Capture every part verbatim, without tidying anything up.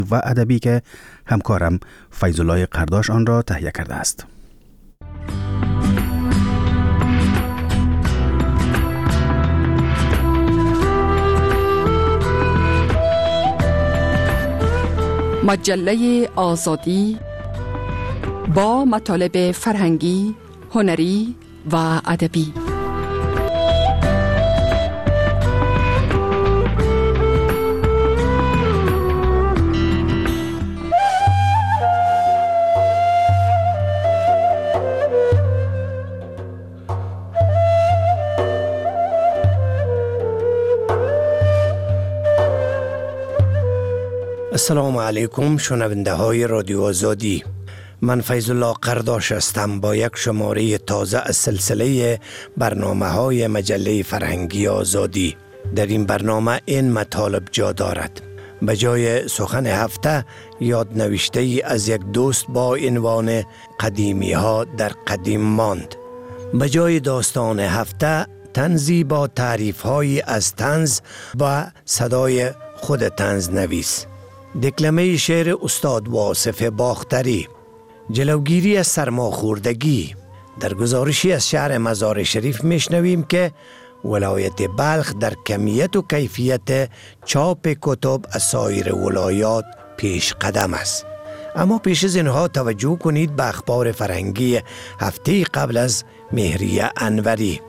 و ادبی که همکارم فیض‌الله قرداش آن را تهیه کرده است. مجله آزادی با مطالب فرهنگی، هنری و ادبی. السلام علیکم شنونده های رادیو آزادی. من فیض‌الله قرداش هستم با یک شماره تازه از سلسله برنامه های مجله فرهنگی آزادی. در این برنامه این مطالب جا دارد: به جای سخن هفته یادنوشته ای از یک دوست با عنوان قدیمی ها در قدیم ماند. به جای داستان هفته طنزی با تعریف های از طنز با صدای خود طنز نویس. دکلمه شعر استاد واصف باختری. جلوگیری از سرماخوردگی. در گزارشی از شهر مزار شریف میشنویم که ولایت بلخ در کمیت و کیفیت چاپ کتب از سایر ولایات پیش قدم است. اما پیش از اینها توجه کنید به اخبار فرهنگی هفته قبل از مهریه انوری.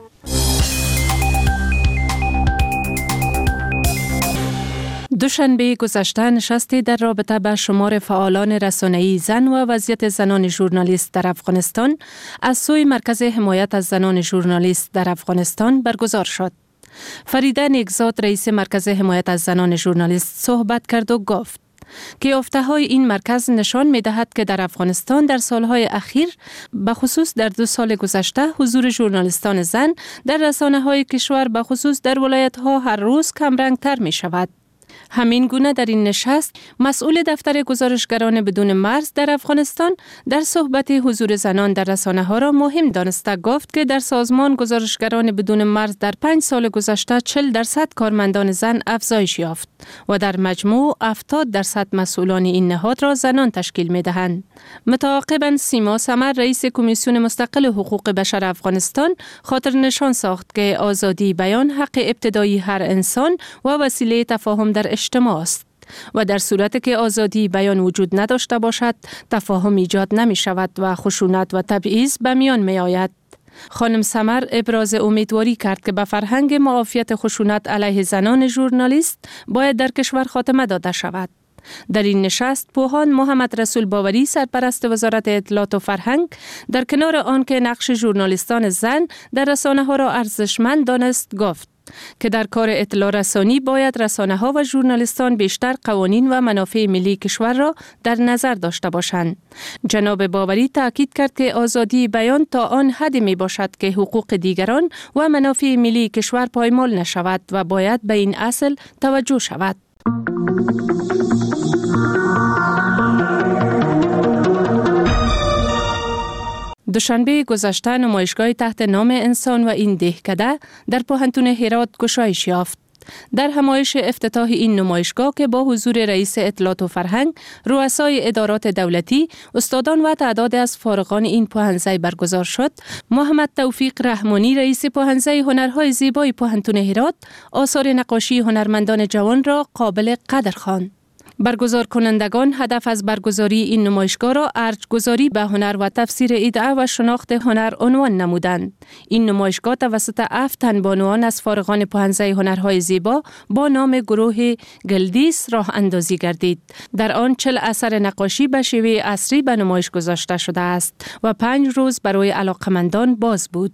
دوشنبه گذشته نشستی در رابطه با شمار فعالان رسانه‌ای زن و وضعیت زنان ژورنالیست در افغانستان از سوی مرکز حمایت از زنان ژورنالیست در افغانستان برگزار شد. فریده نیکزاد رئیس مرکز حمایت از زنان ژورنالیست صحبت کرد و گفت که یافته‌های این مرکز نشان می‌دهد که در افغانستان در سالهای اخیر به خصوص در دو سال گذشته حضور ژورنالیستان زن در رسانه‌های کشور به خصوص در ولایت‌ها هر روز کمرنگ‌تر می‌شود. همین گونه در این نشست مسئول دفتر گزارشگران بدون مرز در افغانستان در صحبت حضور زنان در رسانه ها را مهم دانسته گفت که در سازمان گزارشگران بدون مرز در پنج سال گذشته چهل درصد کارمندان زن افزایش یافت و در مجموع هفتاد درصد مسئولان این نهاد را زنان تشکیل می دهند. متعاقباً سیما سمر رئیس کمیسیون مستقل حقوق بشر افغانستان خاطر نشان ساخت که آزادی بیان حق ابتدایی هر انسان و وسیله تفاهم در اجتماع است و در صورتی که آزادی بیان وجود نداشته باشد تفاهم ایجاد نمی شود و خشونت و تبعیض به میان می آید. خانم سمر ابراز امیدواری کرد که به فرهنگ معافیت خشونت علیه زنان ژورنالیست باید در کشور خاتمه داده شود. در این نشست پوهان محمد رسول باوری سرپرست وزارت اطلاعات و فرهنگ در کنار آن که نقش ژورنالیستان زن در رسانه ها را ارزشمند دانست گفت که در کار اطلاع رسانی باید رسانه ها و ژورنالیستان بیشتر قوانین و منافع ملی کشور را در نظر داشته باشند. جناب باوری تاکید کرد که آزادی بیان تا آن حدی می باشد که حقوق دیگران و منافع ملی کشور پایمال نشود و باید به این اصل توجه شود. دوشنبه گذشته نمایشگاه تحت نام انسان و این دهکده در پوهنتون هرات گشایش یافت. در همایش افتتاح این نمایشگاه که با حضور رئیس اطلاعات و فرهنگ، رؤسای ادارات دولتی، استادان و تعداد از فارغان این پوهنځی برگزار شد، محمد توفیق رحمانی رئیس پوهنځی هنرهای زیبای پوهنتون هرات آثار نقاشی هنرمندان جوان را قابل قدر خواند. برگزار کنندگان هدف از برگزاری این نمایشگاه را ارج‌گذاری به هنر و تفسیر ایده و شناخت هنر عنوان نمودند. این نمایشگاه توسط هفت تن بانوان از فارغان پوهنځی هنرهای زیبا با نام گروه گلدیس راه اندازی گردید. در آن چهل اثر نقاشی به شیوه عصری به نمایش گذاشته شده است و پنج روز برای علاقمندان باز بود.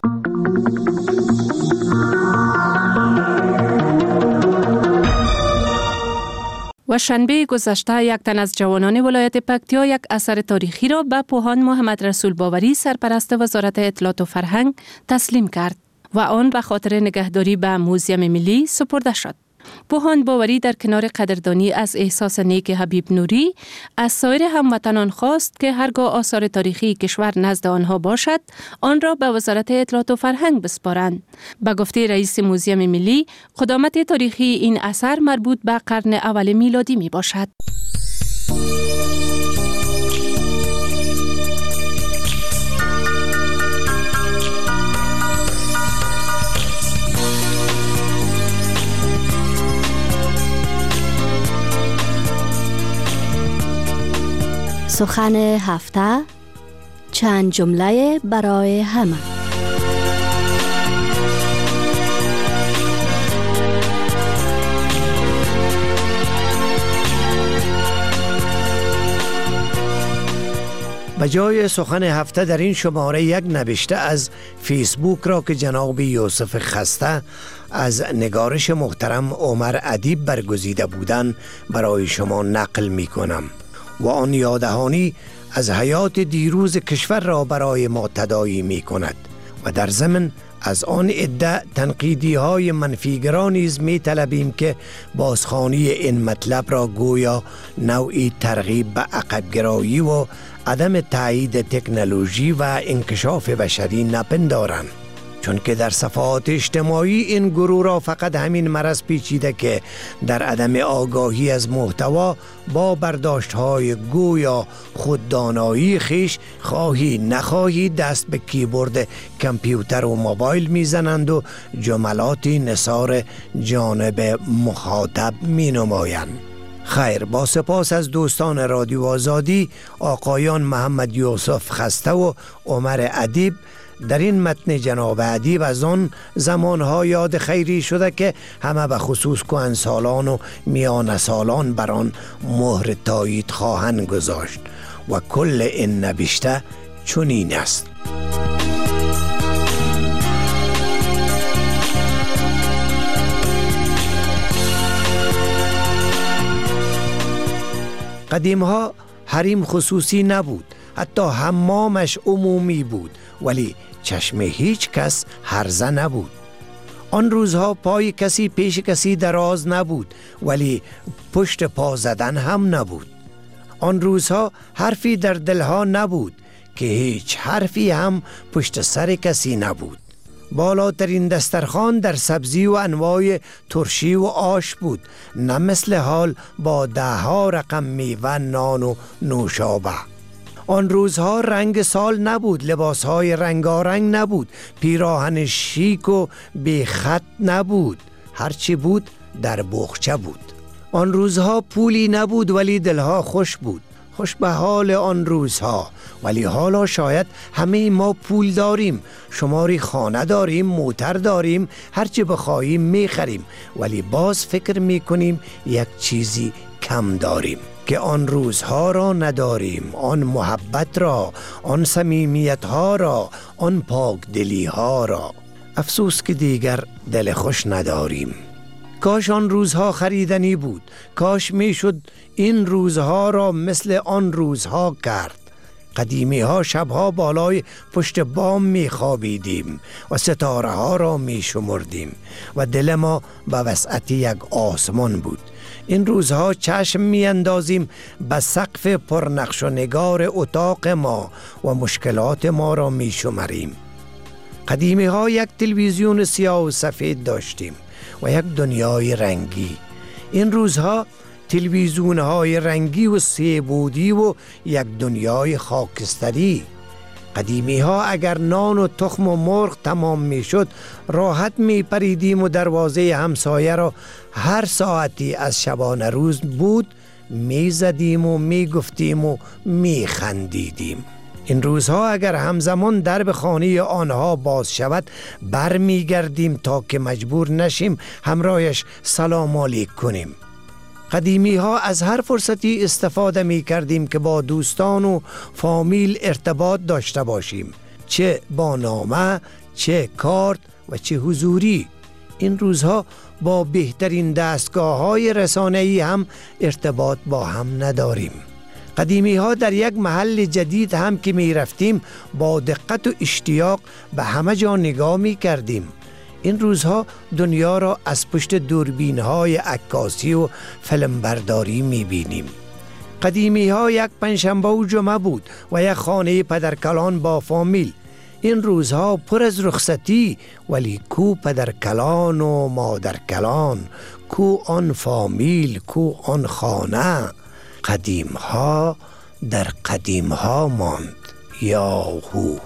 و شنبه گذشته یک تن از جوانان ولایت پکتیا یک اثر تاریخی را به پوهان محمد رسول باوری سرپرست وزارت اطلاعات و فرهنگ تسلیم کرد و آن به خاطر نگهداری به موزیم ملی سپرده شد. پوهان باوری در کنار قدردانی از احساس نیک حبیب نوری از سایر هموطنان خواست که هرگاه آثار تاریخی کشور نزد آنها باشد آن را به وزارت اطلاعات و فرهنگ بسپارند. به گفته رئیس موزیم ملی، قدامت تاریخی این اثر مربوط به قرن اول میلادی می باشد. سخن هفته، چند جمله برای همه. به جای سخن هفته در این شماره یک نوشته از فیسبوک را که جناب یوسف خسته از نگارش محترم عمر ادیب برگزیده بودند برای شما نقل می کنم و آن یادهانی از حیات دیروز کشور را برای ما تداعی می کند و در ضمن از آن عده تنقیدی های منفیگرا نیز می طلبیم که بازخوانی این مطلب را گویا نوعی ترغیب به عقبگرایی و عدم تایید تکنولوژی و انکشاف بشری نپندارند، چون که در صفحات اجتماعی این گروه را فقط همین مرض پیچیده که در عدم آگاهی از محتوا با برداشت های گویا خوددانایی خیش خواهی نخواهی دست به کیبورد کامپیوتر و موبایل میزنند و جملاتی نثار جانب مخاطب می نمایند. خیر، با سپاس از دوستان رادیو آزادی، آقایان محمد یوسف خسته و عمر ادیب، در این متن جناب ادیب از آن زمانها یاد خیری شده که همه به خصوص کهنسالان و میان سالان بر آن مهر تایید خواهند گذاشت و کل این نوشته چنین است: قدیمها حریم خصوصی نبود، حتی حمامش عمومی بود، ولی چشم هیچ کس هرزه نبود. آن روزها پای کسی پیش کسی دراز نبود، ولی پشت پا زدن هم نبود. آن روزها حرفی در دلها نبود که هیچ حرفی هم پشت سر کسی نبود. بالاترین دسترخوان در سبزی و انواع ترشی و آش بود، نه مثل حال با ده ها رقم میوه، نان و نوشابه. آن روزها رنگ سال نبود، لباسهای رنگارنگ نبود، پیراهن شیک و بی خط نبود، هرچی بود در بخچه بود. آن روزها پولی نبود ولی دلها خوش بود. خوش به حال آن روزها، ولی حالا شاید همه ما پول داریم، شماری خانه داریم، موتر داریم، هرچی بخواهیم میخریم، ولی باز فکر میکنیم یک چیزی کم داریم که آن روزها را نداریم، آن محبت را، آن صمیمیت ها را، آن پاک دلی ها را. افسوس که دیگر دل خوش نداریم. کاش آن روزها خریدنی بود، کاش میشد این روزها را مثل آن روزها کرد. قدیمی ها شبها بالای پشت بام می خوابیدیم و ستاره ها را می شمردیم و دل ما به وسعت یک آسمان بود. این روزها چشم می اندازیم به سقف پرنقش و نگار اتاق ما و مشکلات ما را می شمریم. قدیمی ها یک تلویزیون سیاه و سفید داشتیم و یک دنیای رنگی. این روزها تلویزیون های رنگی و سه‌بعدی و یک دنیای خاکستری. قدیمی ها اگر نان و تخم و مرغ تمام می شد راحت می پریدیم و دروازه همسایه را هر ساعتی از شبانه روز بود می زدیم و می گفتیم و می خندیدیم. این روزها اگر همزمان درب خانه آنها باز شود بر می گردیم تا که مجبور نشیم همراهش سلام علیک کنیم. قدیمی ها از هر فرصتی استفاده می کردیم که با دوستان و فامیل ارتباط داشته باشیم، چه با نامه، چه کارت و چه حضوری. این روزها با بهترین دستگاه های رسانه‌ای هم ارتباط با هم نداریم. قدیمی ها در یک محل جدید هم که می رفتیم با دقت و اشتیاق به همه جا نگاه می کردیم. این روزها دنیا را از پشت دوربین های عکاسی و فیلمبرداری می بینیم. قدیمی ها یک پنجشنبه و جمعه بود و یک خانه پدرکلان با فامیل. این روزها پر از رخصتی، ولی کو پدرکلان و مادرکلان، کو آن فامیل، کو آن خانه. قدیم ها در قدیم ها ماند. یاهو.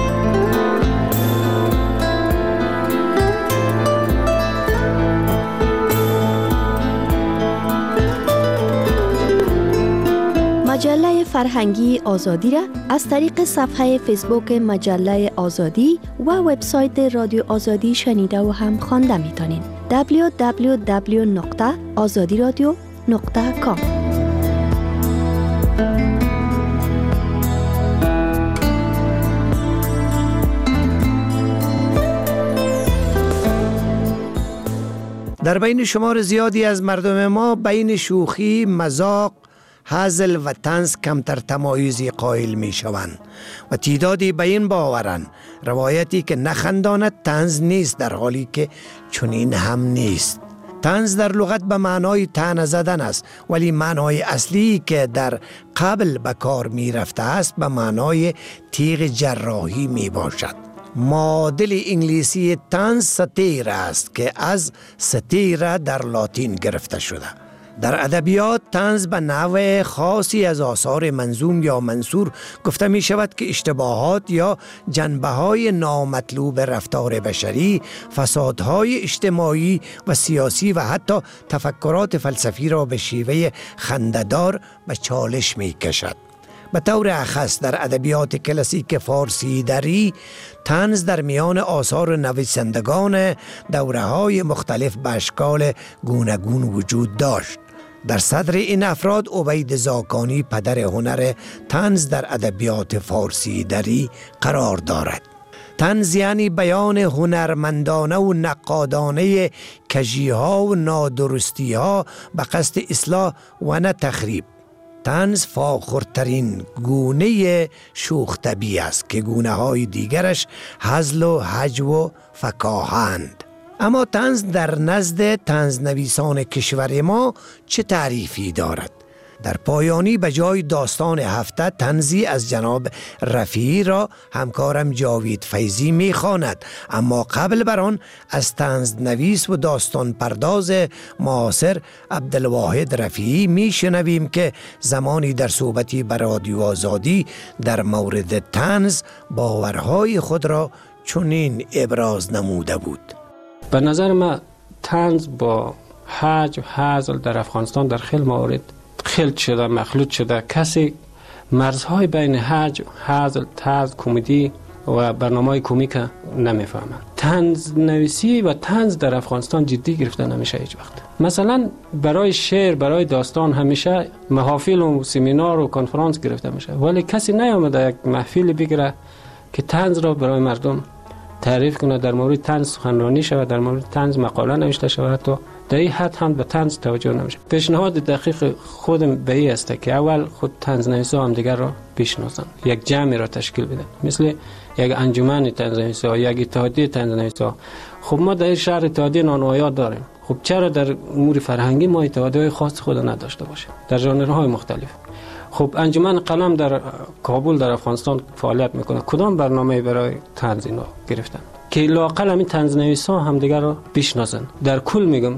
مجله فرهنگی آزادی را از طریق صفحه فیسبوک مجله آزادی و وبسایت رادیو آزادی شنیده و هم خوانده میتونین. دبلیو دبلیو دبلیو نقطه آزادی رادیو نقطه کام. در بین شمار زیادی از مردم ما بین شوخی، مذاق، هزل و طنز کمتر تمایزی قائل می شوند و تعدادی به این باورند روایتی که نخنداند طنز نیست، در حالی که چنین هم نیست. طنز در لغت به معنای طعنه زدن است، ولی معنای اصلی که در قبل به کار می رفته است به معنای تیغ جراحی می باشد. معادل انگلیسی طنز ستیر است که از ستیره در لاتین گرفته شده. در ادبیات طنز به نوع خاصی از آثار منظوم یا منثور گفته می شود که اشتباهات یا جنبه های نامطلوب رفتار بشری، فسادهای اجتماعی و سیاسی و حتی تفکرات فلسفی را به شیوه خنده‌دار به چالش می کشد. به طور اخص در ادبیات کلاسیک فارسی دری طنز در میان آثار نویسندگان دوره‌های مختلف به اشکال گوناگون وجود داشت. در صدر این افراد عبید زاکانی پدر هنر طنز در ادبیات فارسی دری قرار دارد. طنز یعنی بیان هنرمندانه و نقادانه کژی‌ها و نادرستی‌ها به قصد اصلاح و نه تخریب. طنز فاخرترین گونه شوخ طبیع است که گونه های دیگرش هزل و هجو و فکاهند. اما طنز در نزد طنز نویسان کشور ما چه تعریفی دارد؟ در پایانی به جای داستان هفته طنزی از جناب رفیعی را همکارم جاوید فیضی می خواند، اما قبل بر آن از طنز نویس و داستان پرداز معاصر عبدالواحد رفیعی می شنویم که زمانی در صحبتی بر رادیو آزادی در مورد طنز باورهای خود را چنین ابراز نموده بود. به نظر من طنز با هجو و هزل در افغانستان در خیلی موارد خلط شده، مخلوط شده. کسی مرزهای بین هجو، هزل، طنز، کمدی و برنامه‌های کمیک نمیفهمه. طنز نویسی و طنز در افغانستان جدی گرفته نمیشه هیچ وقت. مثلا برای شعر، برای داستان همیشه محافل و سمینار و کنفرانس گرفته میشه، ولی کسی نیامده یک محفل بگیره که طنز را برای مردم تعریف کنه، در مورد طنز سخنرانی شود، در مورد طنز مقاله نوشته شود. حتی در این حد هم به طنز توجه نمیشه. پیشنهاد دقیق خودم به این است که اول خود طنز نویسا هم دیگر را بشناسن، یک جمعی را تشکیل بدن، مثل یک انجمن طنز نویسا، یک اتحادیه طنز نویسا. خب ما در این شهر اتحادیه نانوایات داریم، خب چرا در امور فرهنگی ما اتحادیه خاص خود نداشته باشیم در ژانرهای مختلف؟ خب انجمن قلم در کابل در افغانستان فعالیت میکنه، کدام برنامه برای طنز اینا گرفتن که لااقل همین طنز نویسا هم دیگر را بشناسن؟ در کل میگم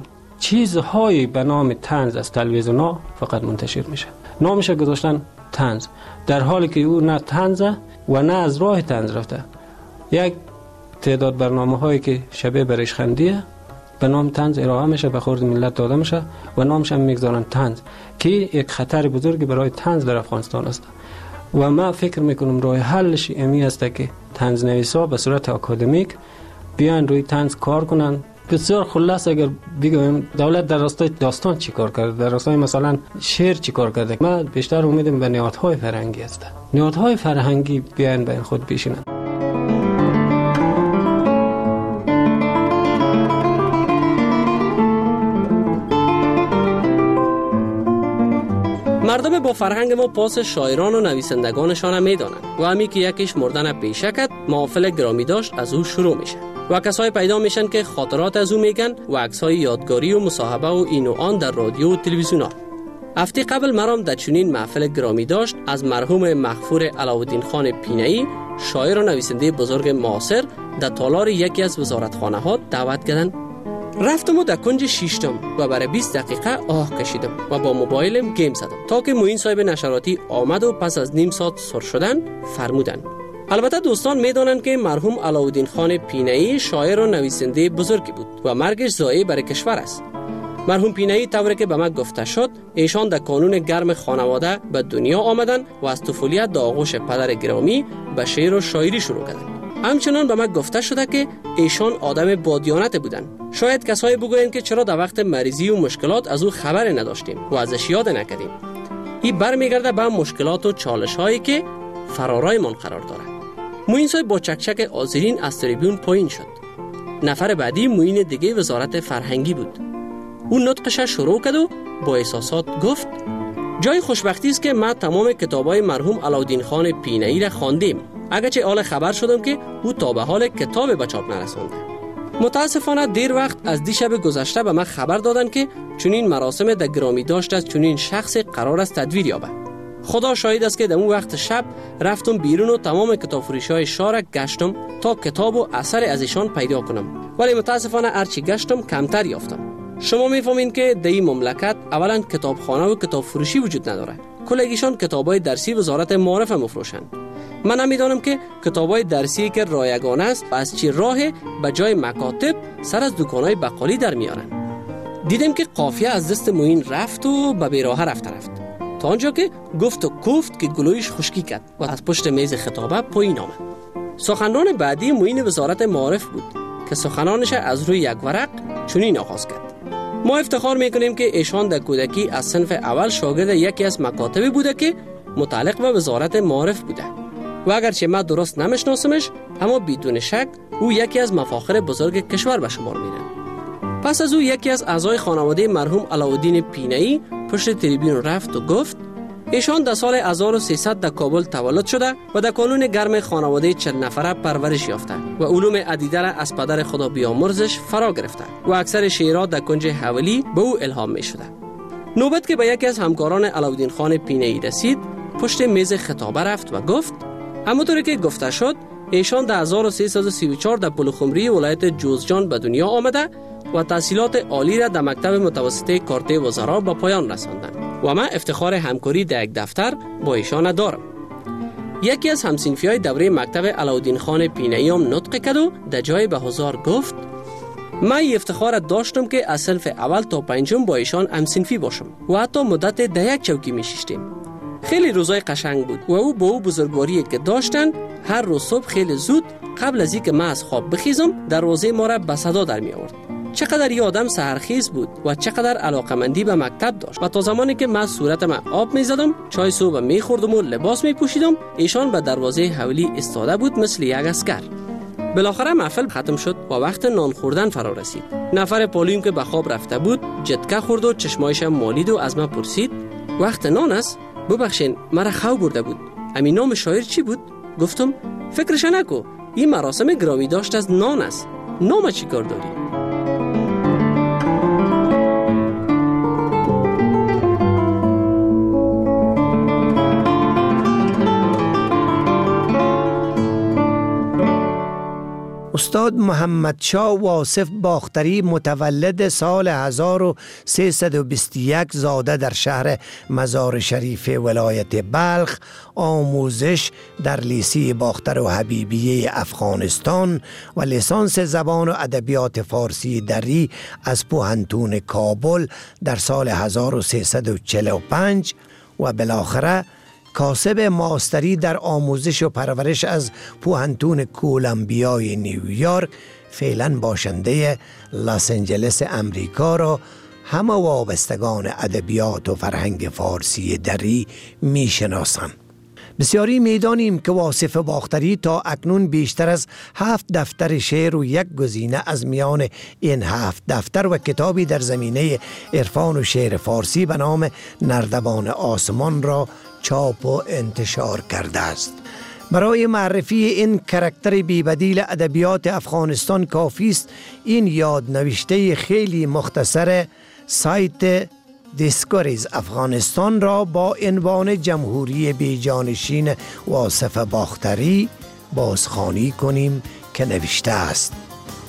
چیزهای به نام طنز از تلویزیون‌ها فقط منتشر میشه، نامش گذاشتن طنز، در حالی که او نه طنز و نه از راه طنز رفته. یک تعداد برنامه‌هایی که شبیه به ریشخندیه به نام طنز ارائه میشه، به خورد ملت داده میشه و نامش هم میگذارن طنز، که یک خطر بزرگی برای طنز در افغانستان است. و ما فکر میکنم راه حلش امی است که طنز نویسا به صورت اکادمیک بیان روی طنز کار کنن. بسیار خلاص اگر بگم دولت در راستای داستان چی کار کرده، در راستای مثلا شعر چی کار کرده، ما بیشتر امیدم به نهادهای فرهنگی است. نهادهای فرهنگی بیان به خود بشینن. مردم با فرهنگ ما پاس شاعران و نویسندگانشان میدانند و همی که یکیش مردن پیشه کرد محافل گرامی داشت از او شروع میشه و کسای پیدا میشن که خاطرات از او میگن و عکس‌های یادگاری و مصاحبه و این و آن در رادیو و تلویزیون ها. هفته قبل مرام در چنین محفل گرامی داشت از مرحوم مغفور علاءالدین خان پینه‌ای، شاعر و نویسنده بزرگ معاصر، در تالار یکی از وزارتخانه ها دعوت کردند رفتم و در کنج شیشتم و برای بیست دقیقه آه کشیدم و با موبایلم گیم زدم تا که معین صاحب نشراتی آمد و پس از نیم ساعت سر شدن فرمودن. البته دوستان میدانند که مرحوم علاءالدین خان پینه‌ای شاعر و نویسنده بزرگی بود و مرگش ضایع برای کشور است. مرحوم پینه‌ای طوری که به من گفته شد ایشان در کانون گرم خانواده به دنیا آمدن و از طفولیت در آغوش پدر گرامی به شعر و شاعری شروع کردند. همچنان به من گفته شده که ایشان آدم بادیانت بودند. شاید کسایی بگویند که چرا در وقت مریضی و مشکلات از او خبر نداشتیم و ازش یاد نکردیم. این برمیگرده به مشکلات و چالش هایی که فرارایمان قرار داره. معین صاحب با چکچک آذرین از تریبیون پایین شد. نفر بعدی معین دیگه وزارت فرهنگی بود. اون نطقش شروع کرد و با احساسات گفت: جای خوشبختی است که ما تمام کتابای مرحوم علاءالدین خان پینه‌ای را خواندیم، اگرچه حال خبر شدم که او تا به حال کتاب به چاپ نرسانده. متاسفانه دیر وقت از دیشب گذشته به من خبر دادن که چنین مراسم در گرامی داشت از چنین شخص قرار است تدویر یابد. خدا شاهد است که در اون وقت شب رفتم بیرون و تمام کتاب فروشی‌های شهر گشتم تا کتاب و اثر از ایشان پیدا کنم، ولی متاسفانه هرچی گشتم کمتر یافتم. شما میفهمین که در این مملکت اولا کتابخانه و کتاب فروشی وجود نداره. کلگیشان کتابای درسی وزارت معارف مفروشند. من نمیدانم که کتابای درسی که رایگان است و از چی راه به جای مکاتب سر از دکانای بقالی در میارن. دیدم که قافیه از دست معین رفت و به بیراه رفت رفت تا آنجا که گفت و گفت که گلویش خشکی کرد و از پشت میز خطابه پایین آمد. سخنران بعدی معین وزارت معارف بود که سخنانش از روی یک ورق چنین آغاز کرد: ما افتخار میکنیم که ایشان در کودکی از صنف اول شاگرد یکی از مکاتبی بوده که متعلق به وزارت معارف بوده و اگرچه من درست نمیشناسمش اما بدون شک او یکی از مفاخر بزرگ کشور به شمار میره. پس از او یکی از اعضای خانواده مرحوم علاءالدین پینه‌ای پشت تریبیون رفت و گفت: ایشان در سال هزار و سیصد در کابل تولد شده و در کانون گرم خانواده چند نفره پرورش یافته و علوم عدیده را از پدر خدا بیامرزش فرا گرفته و اکثر شعرات در کنج حولی به او الهام می شده. نوبت که به یکی از همکاران علاءالدین خان پینه‌ای رسید پشت میز خطابه رفت و گفت: همونطوری که گفته شد ایشان در هزار و سیصد و سی و چهار در پلخمری ولایت جوزجان به دنیا آمده و تحصیلات عالی را در مکتب متوسطه کارته وزرا به پایان رساندند و من افتخار همکاری در یک دفتر با ایشان دارم. یکی از همسنفیای دوره مکتب علاءالدین خان پینه‌ای هم نطق کرد و در جای به حضار گفت: من افتخار داشتم که از صنف اول تا پنجم با ایشان همسنفی باشم و حتی مدت در یک چوکی می شیشتیم. خیلی روزای قشنگ بود و او با او بزرگواری که داشتن هر روز صبح خیلی زود قبل از اینکه من از خواب بخیزم دروازه ما را به صدا در می آورد. چقدر یه آدم سحرخیز بود و چقدر علاقمندی به مکتب داشت و تا زمانی که من صورتم آب می زدم، چای صبح می خوردم و لباس می پوشیدم، ایشان به دروازه حولی ایستاده بود مثل یک عسکر. بالاخره محفل ختم شد و وقت نان خوردن فرا رسید. نفر پالیم که به خواب رفته بود جتکه خورد و چشمایش مالید و از من پرسید: وقت نان است؟ ببخشین مرا خو برده بود. همین نام شاعر چی بود؟ گفتم: فکرش نکو، این مراسم گرامی داشت از نان است. نام چی کار داری؟ استاد محمد شاه واصف باختری متولد سال هزار و سیصد و بیست و یک زاده در شهر مزار شریف ولایت بلخ، آموزش در لیسه باختر و حبیبیه افغانستان و لیسانس زبان و ادبیات فارسی دری از پوهنتون کابل در سال هزار و سیصد و چهل و پنج و بالاخره کاسب ماستری در آموزش و پرورش از پوهنتون کولومبیای نیویورک، فعلا باشنده لس آنجلس امریکا را همه وابستگان ادبیات و فرهنگ فارسی دری می شناسند. بسیاری میدانیم که واصف باختری تا اکنون بیشتر از هفت دفتر شعر و یک گزینه از میان این هفت دفتر و کتابی در زمینه عرفان و شعر فارسی به نام نردبان آسمان را چاپ و انتشار کرده است. برای معرفی این کاراکتر بی‌بدیل ادبیات افغانستان کافی است این یادنوشته خیلی مختصر سایت دیسکوریز افغانستان را با عنوان جمهوری بیجانشین واصف باختری بازخوانی کنیم که نوشته است: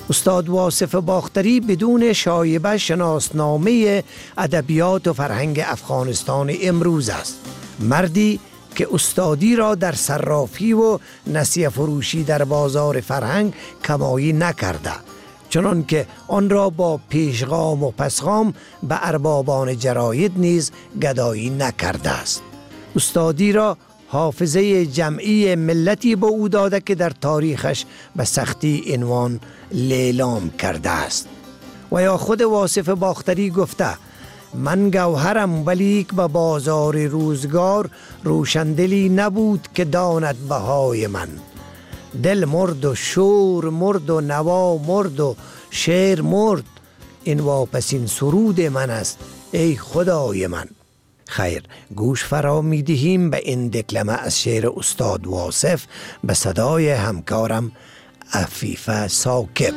استاد واصف باختری بدون شایبه شناسنامه ادبیات و فرهنگ افغانستان امروز است. مردی که استادی را در صرافی و نسیه فروشی در بازار فرهنگ کمایی نکرده، چنان که آن را با پیشگام و پسگام به اربابان جراید نیز گدایی نکرده است. استادی را حافظه جمعی ملتی به او داده که در تاریخش به سختی عنوان لیلام کرده است. و یا خود واصف باختری گفته: من گوهرم ولیک به بازار روزگار، روشندلی نبود که داند بهای من. دل مرد و شور مرد و نوا مرد و شعر مرد، این واپسین سرود من است ای خدای من. خیر، گوش فرا می دهیم به این دکلمه از شعر استاد واصف به صدای همکارم عفیفه ساکب.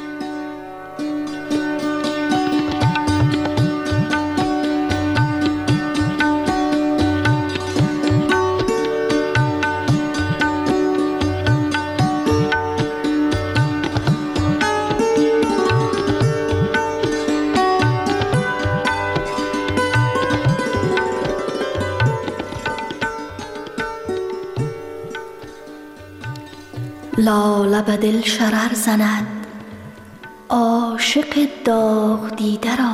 لاله به دل شرر زند عاشق داغ دیده را،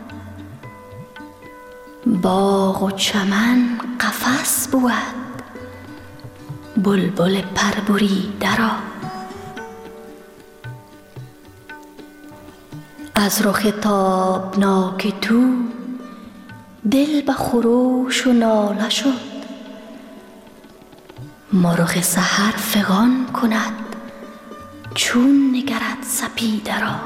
باغ و چمن قفس بود بلبل پربریده را. از رخ تابناک تو دل به خروش و ناله شد، مرغ سحر فغان کند چون نگرد سپیده را.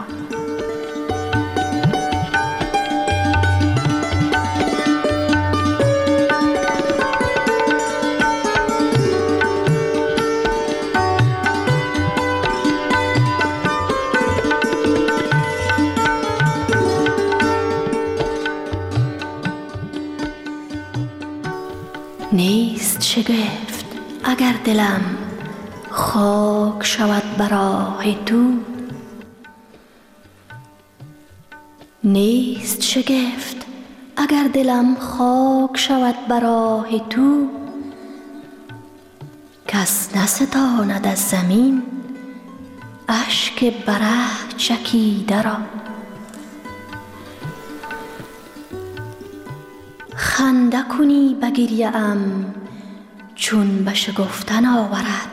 نیست شگفت اگر دلم خاک شود برای تو، نیست شگفت اگر دلم خاک شود برای تو. کس نستاند از زمین اشک بره چکیده را. خنده کنی به گریه ام چون به شگفتن آورد،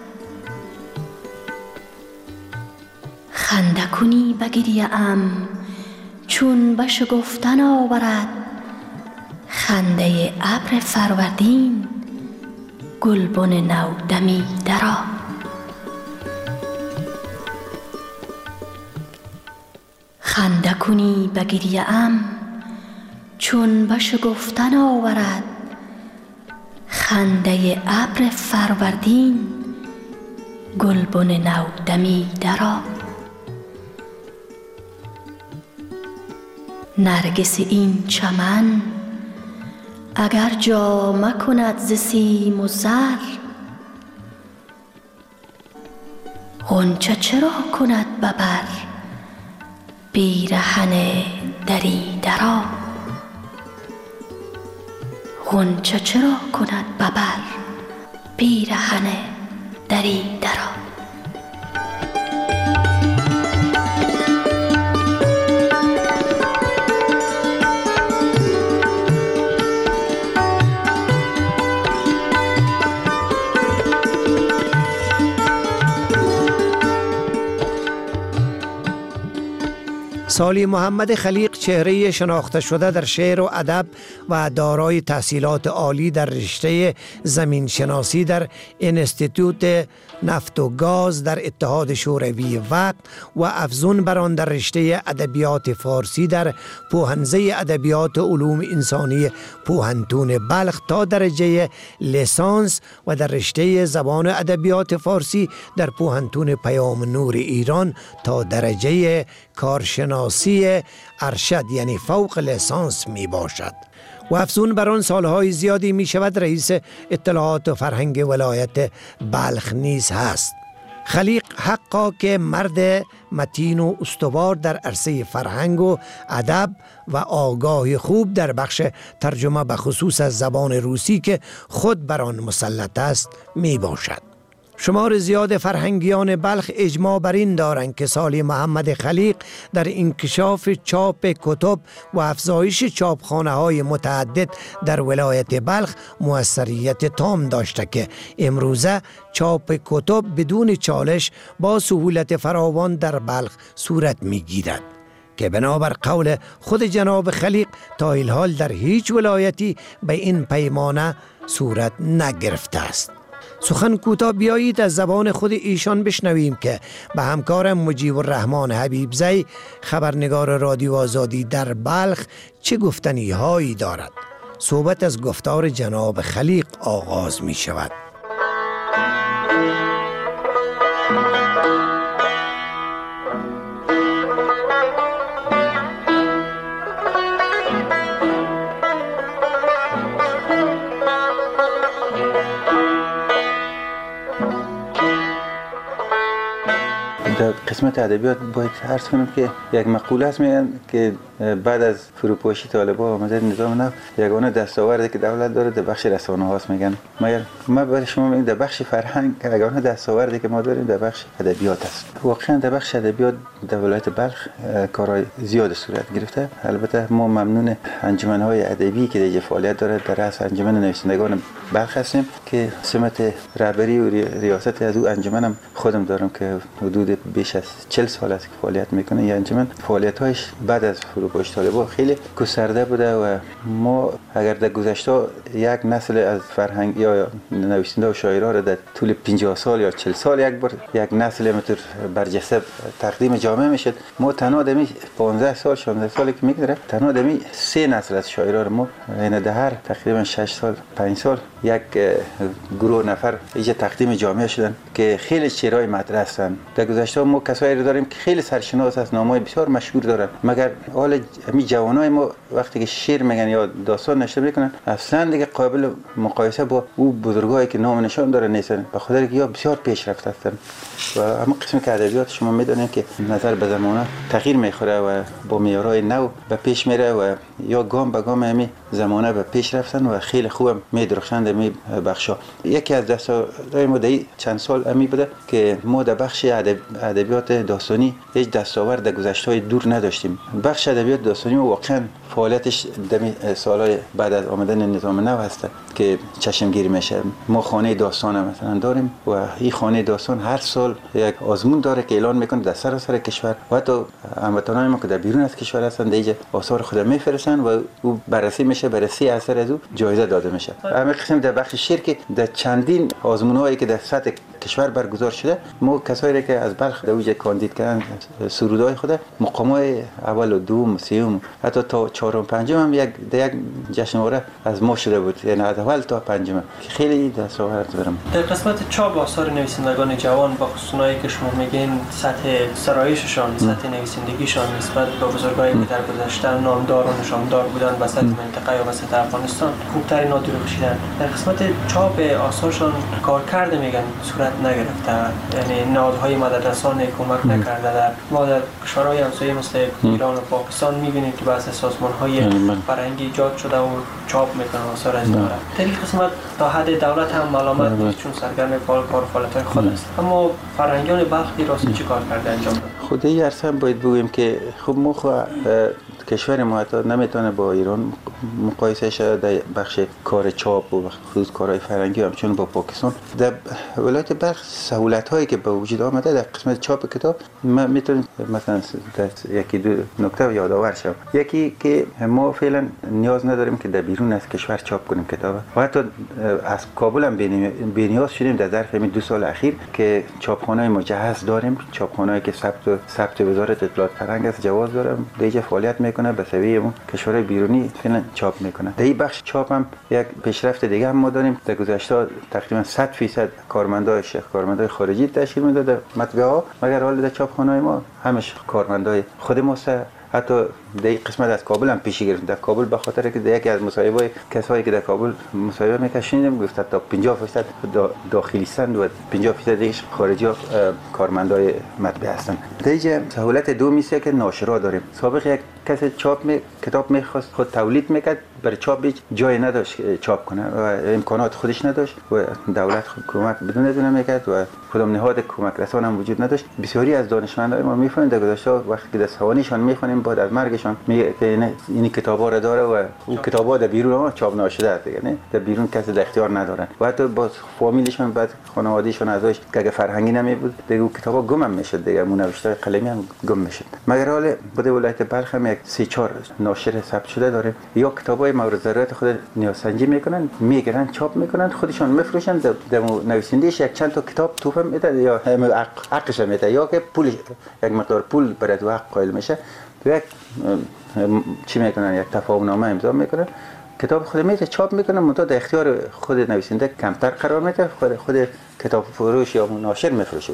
خنده کنی به گریه ام چون به شگفتن آورد. خنده ابر فروردین گلبن نو دمیده را. خنده کنی به گریه ام چون به شگفتن آورد. خنده ابر فروردین گلبن نو دمیده را. نرگس این چمن اگر جامه کند ز سیم و زر، غنچه چرا کند به بر پیرهن دریده را. غنچه چرا کند به بر پیرهن دریده را. سالی محمد خلیق چهره شناخته شده در شعر و ادب و دارای تحصیلات عالی در رشته زمین شناسی در انستیتوت نفت و گاز در اتحاد شوروی وقت و افزون بر آن در رشته ادبیات فارسی در پوهنزه ادبیات و علوم انسانی پوهنتون بلخ تا درجه لیسانس و در رشته زبان ادبیات فارسی در پوهنتون پیام نور ایران تا درجه کارشناسی ارشد یعنی فوق لیسانس می باشد و افزون بر آن سالهای زیادی می شود رئیس اطلاعات و فرهنگ ولایت بلخ نیز هست. خلیق حقا که مرد متین و استوار در عرصه فرهنگ و ادب و آگاهی خوب در بخش ترجمه به خصوص از زبان روسی که خود بر آن مسلط است می باشد. شمار زیاد فرهنگیان بلخ اجماع بر این دارند که سالی محمد خلیق در انکشاف چاپ کتب و افزایش چاپخانه های متعدد در ولایت بلخ موثریت تام داشته که امروزه چاپ کتب بدون چالش با سهولت فراوان در بلخ صورت می گیرد که بنابر قول خود جناب خلیق تا الحال در هیچ ولایتی به این پیمانه صورت نگرفته است. سخن کوتاه بیایید از زبان خود ایشان بشنویم که به همکارم مجیب الرحمن حبیبزی خبرنگار رادیو آزادی در بلخ چه گفتنی هایی دارد. صحبت از گفتار جناب خلیق آغاز می شود. در قسمت ادبیات باید عرض کنم که یک مقوله است میگن که بعد از فروپاشی طالبان آمده نظام نو یگانه دستاوردی که دولت داره در بخش رسانه هاست میگن. ما ما برای شما میگم در بخش فرهنگ یگانه دستاوردی که ما داریم در بخش ادبیات است. واقعا در بخش ادبیات در ولایت بلخ کارهای زیاد صورت گرفته. البته ما ممنون انجمن‌های ادبی که در فعالیت داره. در رأس انجمن نویسندگان بلخ هستیم که سمت رهبری و ریاست از او انجمنم خودم دارم که حدود بیش از چهل سال است که فعالیت میکنه. این انجمن فعالیت‌هاش بعد از فروپاشی طالبان خیلی گسترده بوده و ما اگر در گذشته یک نسل از فرهنگ یا نویسنده و شاعران را در طول پنجاه سال یا چهل سال یک بار یک نسل متر برجسته تقدیم جامعه میشد، ما تنها دمی پانزده سال شانزده سالی که میگذره تنها دمی سه نسل از شاعران ما یعنی در هر تقریبا شش سال پنج سال یک گروه نفر اینجا تقدیم جامعه شدن که خیلی شعرهای مطرح هستند. در گذشته ما کسایی رو داریم که خیلی سرشناس است، نامای بسیار مشهور دارن، مگر حال می جوانای ما وقتی که شعر میگن یا داستان نشر میکنن اصلا دیگه قابل مقایسه با او بزرگایی که نام نشان داره نیستن، به خاطر اینکه یا بسیار پیشرفته هستن و اما قسمی که ادبیات شما میدونید که نظر به زمانه تغییر میخوره و با معیارهای نو به پیش میره و یا گام به گام همین زمانه به پیش رفتن و خیلی خوبم میدرخشند می بخشا. یکی از دستاوردهای ما در چند سال امی بوده که ما در بخش ادب ادبیات داستانی هیچ دستاورد در گذشته دور نداشتیم. بخش ادبیات داستانی واقعا فعالیتش در سالهای بعد از آمدن نظام نو هست که چشمگیر میشه. ما خانه داستان مثلا داریم و این خانه داستان هر سال یک آزمون داره که اعلان میکنه در سراسر کشور و حتی هموطنان ما که در بیرون از کشور هستن دیگه آثار خود میفرستن و او بررسی میشه، بررسی اثر از او جایزه داده میشه. همین قسم در بخش شعر که در چندین آزمون‌هایی که در سطح کشور برگزار شده ما کسایی که از بلخ در اوج کاندید کردن سرودهای خود مقامای اول و دوم و سوم حتی تا چهارم پنجم هم یک در یک جشنواره از ما شده بود، یعنی از اول تا پنجم که خیلی دستاورد دارم. در قسمت چاپ آثار نویسندگان جوان با خصوصنایی که شما میگین سطح سرایششان سطح نویسندگیشان نسبت به بزرگایی که در گذشته نامدار و نشاندار بودن و سطح منطقه یا وسط افغانستان خوبترین ها درخشیدن. در قسمت چاپ آثارشان کارکرد میگن صورت نگرفته، یعنی نهادهای مددرسان کمک نکرده. در ما در کشورهای همسایه مثل ایران و پاکستان میبینیم که بعضی سازمان‌های فرهنگی ایجاد شده و چاپ میکنن آثار از داره. در این قسمت تا حد دولت هم ملامت نیست چون سرگرم کار کار فعالیت‌های خود است، اما فرهنگیان بلخی راستی چه کار کرده انجام داد؟ خود این عرصه باید بگویم که خب ما خو کشور ما حتی نمیتونه با ایران مقایسه شده در بخش کار چاپ و خصوص کارهای فرهنگی و همچنین با پاکستان. در ولایت بلخ سهولت هایی که به وجود آمده در قسمت چاپ کتاب ما میتونیم مثلا در یکی دو نکته یادآور شم. یکی که ما فعلا نیاز نداریم که در بیرون از کشور چاپ کنیم کتاب و حتی از کابل هم بی‌نیاز شدیم در ظرف همین دو سال اخیر که چاپخانه مجهز داریم، چاپخانه‌ای که ثبت ثبت وزارت اطلاعات فرهنگ است جواز داره، دیگه فعالیت میکنه به سویه اون کشورهای بیرونی فعلا چاپ میکنه. در این بخش چاپ هم یک پیشرفت دیگه هم ما داریم. در گذشته تقریبا صد درصد کارمندای شیخ کارمندای خارجی تشکیل میداده مطبعه ها، مگر حال در چاپخانه‌های ما همش کارمندای خود ما حتی در قسمت از کابل هم پیشی گرفت. در کابل به خاطر که یکی از مصاحبه‌های کسایی که در کابل مصاحبه می‌کشیدم گفت تا پنجاه درصد داخلی هستند و پنجاه درصد دیگه خارجی کارمندای مطبع هستند. دیگه سهولت دومی است که ناشرا داریم. سابق یک کس چاپ می کتاب می‌خواست خود تولید می‌کرد، برای چاپ هیچ جای نداشت چاپ کنه و امکانات خودش نداشت و دولت خود کمک بدون دونه می‌کرد و کدام نهاد کمک رسان هم وجود نداشت. بسیاری از دانشمندان ما می‌فهمند در گذشته وقتی که دستوانیشان می‌خونیم بعد از مرگشان میگه که این کتابا را داره و اون کتابا در بیرون چاپ نشده است دیگه، نه در بیرون کسی در اختیار ندارن و حتی با فامیلشون بعد خانوادهشون ازش که اگه فرهنگی نمی بود دیگه اون کتابا گم هم میشد دیگه، نوشته قلمی هم گم میشد. مگر حال بده ولایت بلخ هم یک سه چهار ناشر ثبت شده داره، یا کتابای مورد ضرورت خود نیازسنجی میکنن میگیرن چاپ میکنن خودشون میفروشن، در نویسندهش یک چند تا کتاب توپ میده یا حقش میده یا که پول یک مقدار پول برای حق قائل میشه، یک چی میکنن یک تفاهم نامه امضا میکنن، کتاب خود میده چاپ میکنن، منتها در اختیار خود نویسنده کمتر قرار میده، خود کتاب فروش یا ناشر میفروشه.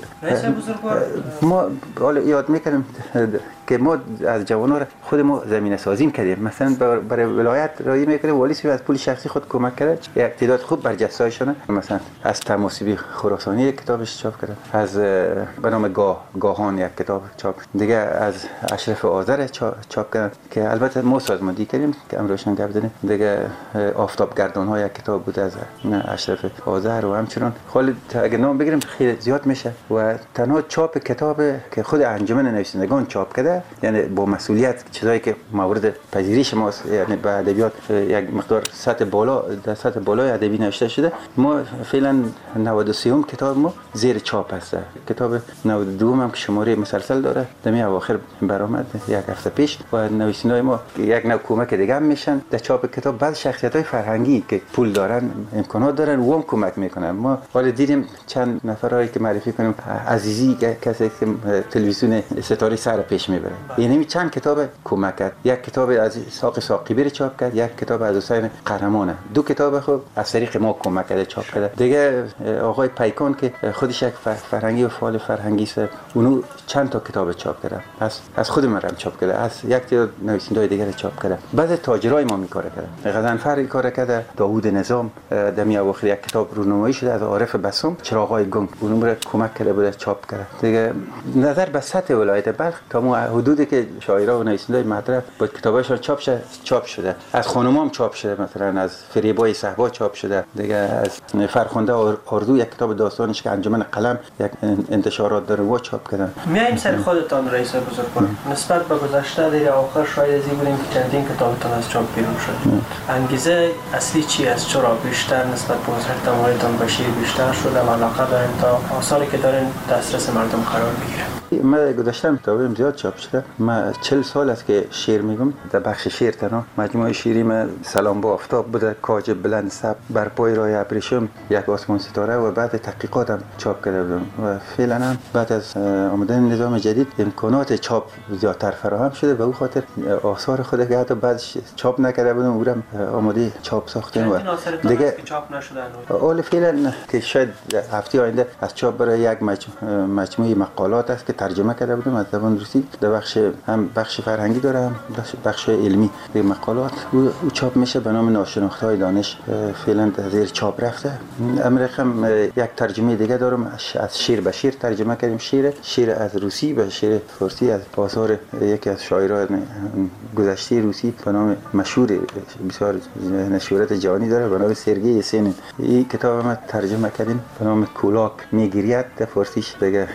ما حالا یاد میکنم که ما از جوانان خود ما زمینه سازی کردیم، مثلا برای ولایت رایی میکنیم والی سی از پول شخصی خود کمک کرد، یک تعداد خوب برجسته‌شونه، مثلا از تماسبی خراسانی یک کتابش چاپ کرد، از به نام گاه گاهان یک کتاب چاپ، دیگه از اشرف آذر چاپ کرد که البته ما سازماندهی کردیم که امروشن گپ زدیم، دیگه آفتاب گردان ها یک کتاب بود از اشرف آذر و همچنان خالد اگه نام بگیریم خیلی زیاد میشه و تنها چاپ کتاب که خود انجمن نویسندگان چاپ کرده، یعنی با مسئولیت چیزایی که مورد پذیرش ماست، یعنی به ادبیات یک مقدار سطح بالا در سطح بالای ادبی نوشته شده، ما فعلا نود و سه کتاب ما زیر چاپ هست. کتاب نود و دو هم که شماره مسلسل داره دمی اواخر برآمد یک هفته پیش و نویسندای ما یک نوع کمک دیگه هم میشن در چاپ کتاب. بعض شخصیت‌های فرهنگی که پول دارن امکانات دارن و هم کمک میکنن. ما حالا دیدیم چند نفرایی که معرفی کنیم، عزیزی کسی که تلویزیون ستاره سر پیش میبره، یعنی چند کتاب کمک کرد، یک کتاب از ساق ساقیبی چاپ کرد، یک کتاب از حسین قهرمانه، دو کتاب خب از طریق ما کمک کرده چاپ کرده. دیگه آقای پیکان که خودش یک فرهنگی و فعال فرهنگی است، اونو چند تا کتاب چاپ کرده، از از خود من هم چاپ کرده، از یک تا نویسنده‌های دیگر چاپ کرده. بعضی تاجرای ما میکاره کرده، غضنفر کار کرده، داوود نظام دمی اواخر یک کتاب رونمایی شده از عارف بسام چراغای گنگ، اونو برای کمک کرده بود چاپ کرده. دیگه نظر به سطح ولایت بلخ تا مو حدودی که شاعرها و نویسنده‌های مطرح با کتاباشون چاپ شده چاپ شده، از خانمام چاپ شده، مثلا از فریبای صحبا چاپ شده، دیگه از فرخنده آرزو یک کتاب داستانش که انجمن قلم یک انتشارات داره و چاپ کردن. میایم سر خودتان رئیس بزرگوار، نسبت به گذشته در آخر شاید از این بودیم که چندین کتابتان از چاپ بیرون شد، انگیزه اصلی چی است؟ چرا بیشتر نسبت به احتمالتان به شعر بیشتر شده و علاقه دارین تا آثاری که دارین دسترس مردم قرار بگیره؟ من گذاشتم کتابم زیاد چاپ شده. من چهل سال است که شعر میگم، در بخش شعر تنها مجموعه شعری من سلام با آفتاب بوده، کاج بلند سب، بر پای راه ابریشم، یک آسمان ستاره و بعد تحقیقاتم چاپ کرده بودم و فعلا هم بعد از آمدن نظام جدید امکانات چاپ زیادتر فراهم شده و او خاطر آثار خود که حتی بعد چاپ نکرده بودم اونم آماده چاپ ساختم و دیگه چاپ نشدن. اول فعلا که شاید هفته آینده از چاپ برای یک مجموعه مقالات است که ترجمه کرده بودم از زبان روسی، در بخش هم بخش فرهنگی دارم، بخش علمی به مقالات او چاپ میشه به نام ناشناخته‌های دانش، فعلا زیر چاپ رفته. امریکم یک ترجمه دیگه دارم، از شعر به شعر ترجمه کردیم، شعر شعر از روسی به شعر فارسی از آثار یکی از شاعران گذشته روسی به نام مشهور بسیار شهرت جهانی داره به نام سرگئی یسینین. این کتاب ما ترجمه کردیم به نام کولاک میگیرید، در فارسیش دیگه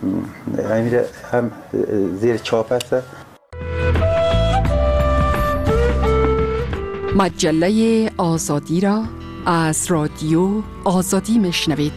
امیر هم زیر چاپ است. مجله آزادی را از رادیو آزادی میشنوید.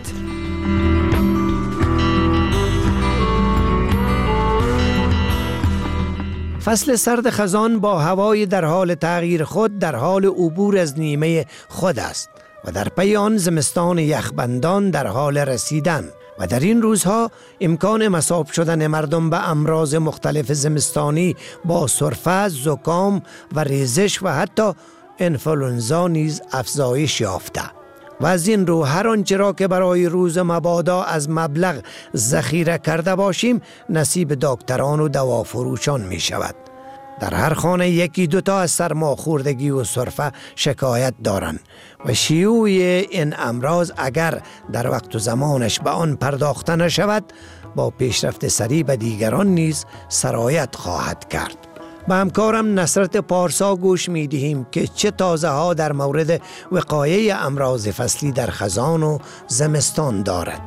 فصل سرد خزان با هوای در حال تغییر خود در حال عبور از نیمه خود است و در پی آن زمستان یخبندان در حال رسیدن و در این روزها امکان مصاب شدن مردم به امراض مختلف زمستانی با سرفه، زکام و ریزش و حتی انفلوئنزا نیز افزایش یافته و از این رو هر آنچه را که برای روز مبادا از مبلغ ذخیره کرده باشیم نصیب دکتران و دوافروشان می شود. در هر خانه یکی دوتا از سرماخوردگی و سرفه شکایت دارند و شیوع این امراض اگر در وقت و زمانش به آن پرداخته نشود با پیشرفت سریع به دیگران نیز سرایت خواهد کرد. به همکارم نصرت پارسا گوش می دهیم که چه تازه ها در مورد وقایه امراض فصلی در خزان و زمستان دارد.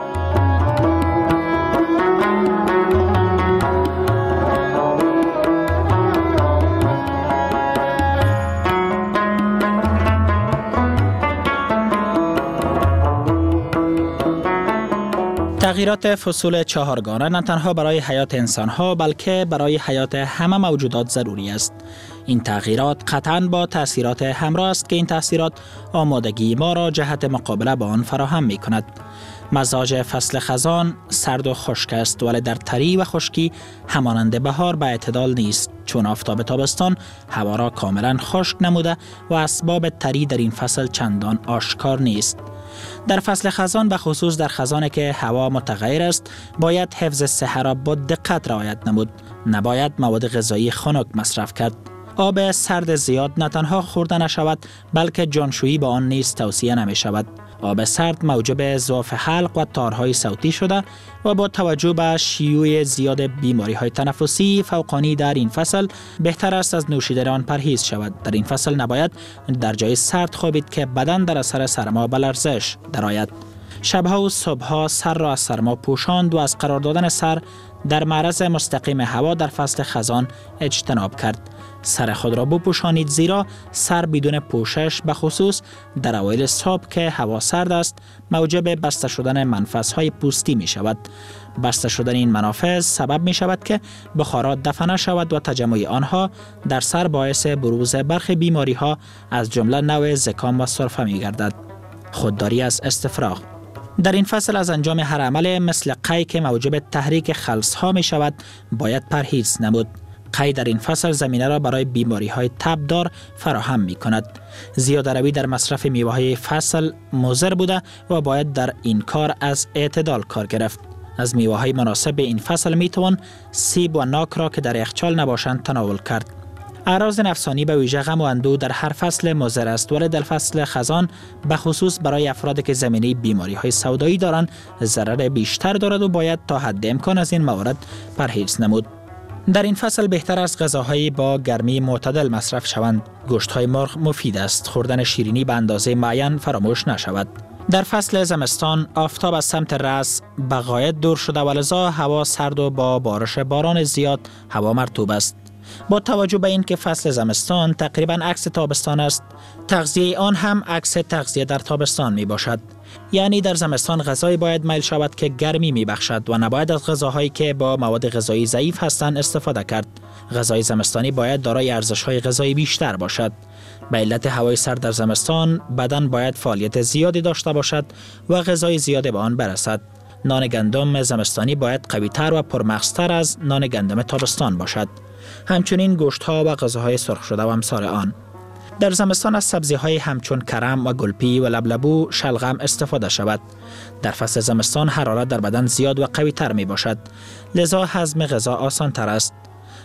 تغییرات فصول چهارگانه نه تنها برای حیات انسان‌ها بلکه برای حیات همه موجودات ضروری است. این تغییرات قطعاً با تأثیرات همراه است که این تأثیرات آمادگی ما را جهت مقابله با آن فراهم می‌کند. مزاج فصل خزان سرد و خشک است ولی در تری و خشکی همانند بهار به اعتدال نیست، چون آفتاب تابستان هوا را کاملا خشک نموده و اسباب تری در این فصل چندان آشکار نیست. در فصل خزان به خصوص در خزانی که هوا متغیر است باید حفظ صحه را با دقت رعایت نمود. نباید مواد غذایی خنک مصرف کرد. آب سرد زیاد نه تنها خورده نشود بلکه جانشویی با آن نیز توصیه نمی شود. آب سرد موجب ضعف حلق و تارهای صوتی شده و با توجه به شیوع زیاد بیماری های تنفسی فوقانی در این فصل بهتر است از نوشیدن آن پرهیز شود. در این فصل نباید در جای سرد خوابید که بدن در اثر سرما به لرزش درآید. شبها و صبحها سر را از سرما پوشاند و از قرار دادن سر در معرض مستقیم هوا در فصل خزان اجتناب کرد. سر خود را بپوشانید زیرا سر بدون پوشش به خصوص در اوایل صبح که هوا سرد است موجب بسته شدن منفذهای پوستی می شود. بسته شدن این منافذ سبب می شود که بخارات دفع نشود و تجمع آنها در سر باعث بروز برخی بیماری ها از جمله نوع زکام و سرفه می گردد. خودداری از استفراغ. در این فصل از انجام هر عمل مثل قی که موجب تحریک خلص ها می شود باید پرهیز نمود. قی در این فصل زمینه را برای بیماری های تبدار فراهم می کند. زیاده روی در مصرف میوه های فصل مضر بوده و باید در این کار از اعتدال کار گرفت. از میوه های مناسب این فصل می توان سیب و ناک را که در یخچال نباشند تناول کرد. اعراض نفسانی به ویژه غم و اندوه در هر فصل مضر است ولی در فصل خزان به خصوص برای افرادی که زمینه بیماری های سودایی دارند ضرر بیشتر دارد و باید تا حد امکان از این موارد پرهیز نمود. در این فصل بهتر است غذاهایی با گرمی معتدل مصرف شوند. گوشت‌های مرغ مفید است. خوردن شیرینی به اندازه معین فراموش نشود. در فصل زمستان آفتاب از سمت رأس به غایت دور شده و لذا هوا سرد و با بارش باران زیاد هوا مرطوب است. با توجه به این که فصل زمستان تقریباً عکس تابستان است، تغذیه آن هم عکس تغذیه در تابستان می باشد. یعنی در زمستان غذایی باید میل شود که گرمی می بخشد و نباید از غذاهایی که با مواد غذایی ضعیف هستند استفاده کرد. غذای زمستانی باید دارای ارزش‌های غذایی بیشتر باشد. به علت هوای سرد در زمستان بدن باید فعالیت زیادی داشته باشد و غذای زیادی به آن برسد. نان گندم زمستانی باید قوی‌تر و پرمغزتر از نان گندم تابستان باشد. همچنین گوشت‌ها و غذاهای سرخ شده و امثال آن. در زمستان از سبزی‌های همچون کرم و گلپی و لبلبو شلغم استفاده شود. در فصل زمستان حرارت در بدن زیاد و قوی‌تر می باشد، لذا هضم غذا آسان‌تر است.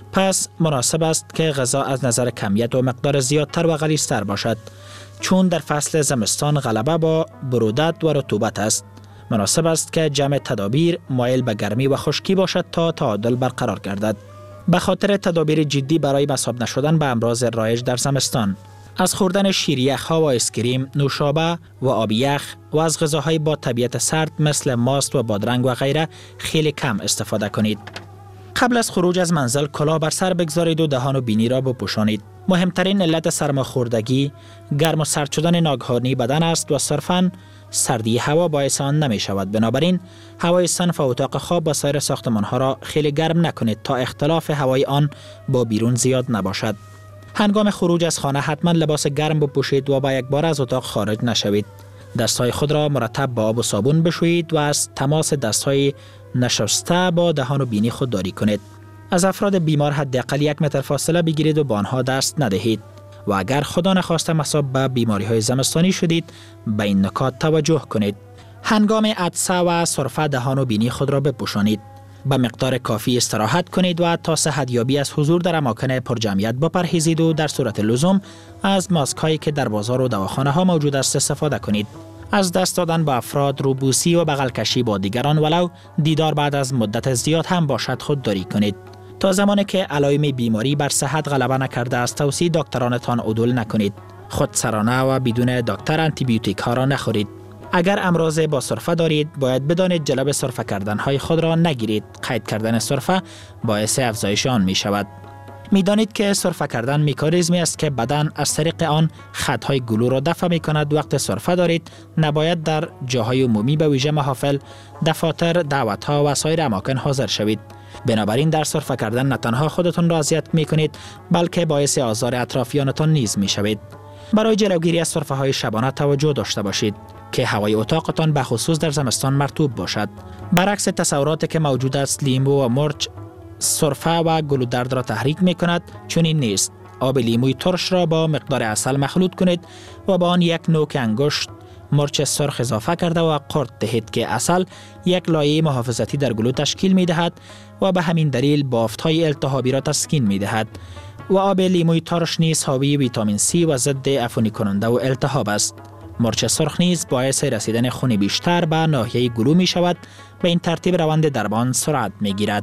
پس مناسب است که غذا از نظر کمیت و مقدار زیادتر و غلیظ‌تر باشد، چون در فصل زمستان غلبه با برودت و رطوبت است. مناسب است که جمع تدابیر مایل به گرمی و خشکی باشد تا تعادل برقرار گردد. به خاطر تدابیر جدی برای مصاب نشدن به امراض رایج در زمستان، از خوردن شیریخ‌ها و اسکریم، نوشابه و آب یخ و از غذاهای با طبیعت سرد مثل ماست و بادرنگ و غیره خیلی کم استفاده کنید. قبل از خروج از منزل کلاه بر سر بگذارید و دهان و بینی را بپوشانید. مهمترین علت سرماخوردگی گرم و سرد شدن ناگهانی بدن است و صرفاً سردی هوا باعث آن نمی شود. بنابراین هوای صنف اتاق خواب و سایر ساختمان ها را خیلی گرم نکنید تا اختلاف هوای آن با بیرون زیاد نباشد. هنگام خروج از خانه حتما لباس گرم بپوشید و با یک بار از اتاق خارج نشوید. دستهای خود را مرتب با آب و صابون بشویید و از تماس دستهای نشسته با دهان و بینی خودداری کنید. از افراد بیمار حداقل یک متر فاصله بگیرید و با آنها دست ندهید. و اگر خدا نخواسته مصاب به بیماری های زمستانی شدید به این نکات توجه کنید. هنگام عطسه و سرفه دهان و بینی خود را بپوشانید. به مقدار کافی استراحت کنید و تا صحتیابی از حضور در اماکن پرجمعیت بپرهیزید و در صورت لزوم از ماسک هایی که در بازار و دواخانه ها موجود است استفاده کنید. از دست دادن با افراد، روبوسی و بغل کشی با دیگران ولو دیدار بعد از مدت زیاد هم باشد خودداری کنید. تا زمانی که علائم بیماری بر صحت غلبه نکرده است توصیه دکترانتان عدول نکنید. خودسرانه و بدون دکتر آنتی بیوتیک ها را نخورید. اگر امراض با سرفه دارید باید بدانید جلب سرفه کردن های خود را نگیرید. قید کردن سرفه باعث افزایش آن می شود. می دانید که سرفه کردن مکانیزمی است که بدن از طریق آن خطهای گلو را دفع می کند. وقت سرفه دارید نباید در جاهای عمومی به ویژه محافل، دفاتر، دعوت‌ها و سایر اماکن حاضر شوید. بنابراین در سرفه کردن نه تنها خودتان را اذیت می کنید بلکه باعث آزار اطرافیانتان نیز می شوید. برای جلوگیری از سرفه های شبانه توجه داشته باشید که هوای اتاقتان به خصوص در زمستان مرطوب باشد. برعکس تصوراتی که موجود است لیمو و مرچ سرفه و گلودرد را تحریک می کند، چون این نیست. آب لیموی ترش را با مقدار عسل مخلوط کنید و با آن یک نوک انگشت مرچ سرخ اضافه کرده و قرط دهید که عسل یک لایه محافظتی در گلو تشکیل می دهد و به همین دلیل بافت های التهابی را تسکین می دهد. و آب لیموی ترش نیز حاوی ویتامین سی و ضد عفونی کننده و التهاب است. مرچ سرخ نیز باعث رسیدن خون بیشتر به ناحیه گلو می شود. به این ترتیب روند درمان سرعت می گیرد.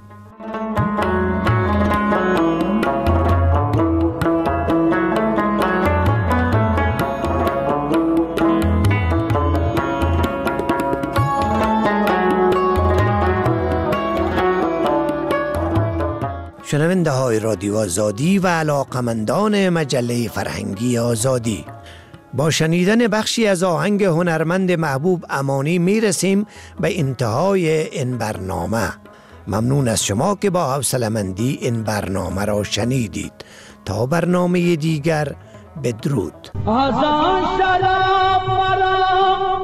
شنونده های رادیو آزادی و علاقمندان مجله فرهنگی آزادی، با شنیدن بخشی از آهنگ هنرمند محبوب امانی می رسیم به انتهای این برنامه. ممنون از شما که با حوصله‌مندی این برنامه را شنیدید. تا برنامه دیگر، بدرود. آزان سلام مرام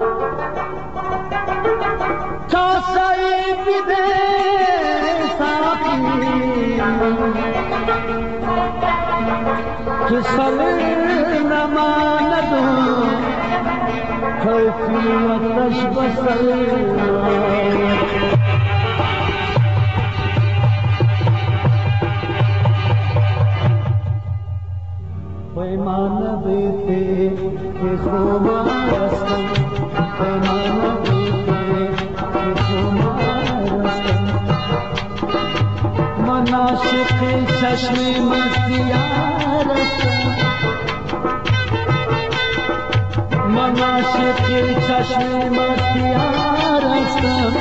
تا سعی بده ساقی که سر نماندو کیفیتش بسر پیمان بیتی که خوب هستم، پیمان بیتی که خوب هستم، من عاشق چشم مستیار هستم، من عاشق چشم مستیار هستم،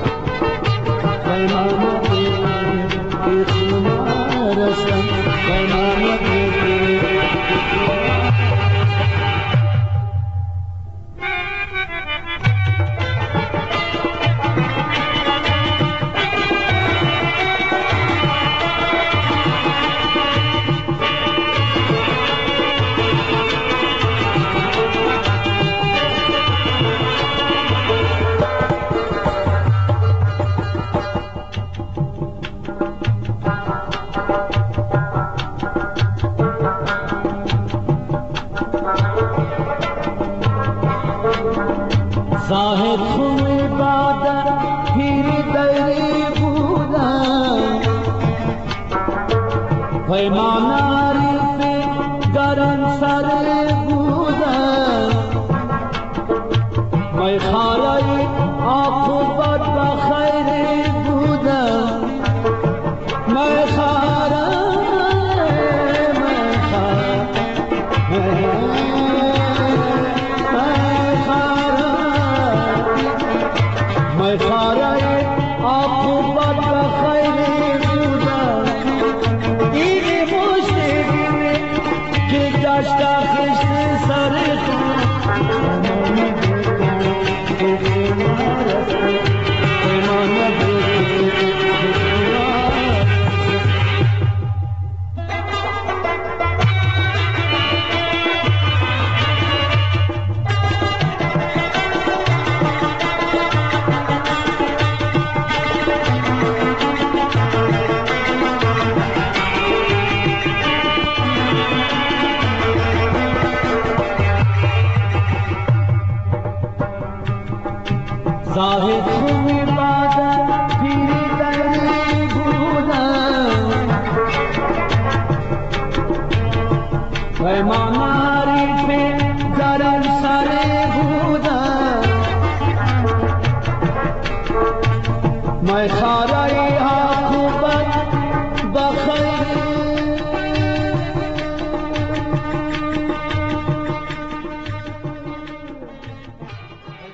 پیمان بیتی که خوب هستم، پیمان بیتی زاهد خوی بادر پیری دیری بودم، پیمان عریفی گرم سر بودم، می خارای عاقبت بخیر بودم، می خارای می خارای می خارای عاقبت بخیر بودم، دیگه مشتی بیمی که گشت خشت سر خون پیمان بیتی که خیمار است، پیمان بیتی که خیمار زاهد خوی بادر پیری پیماناری پی در این سر بودم می خارم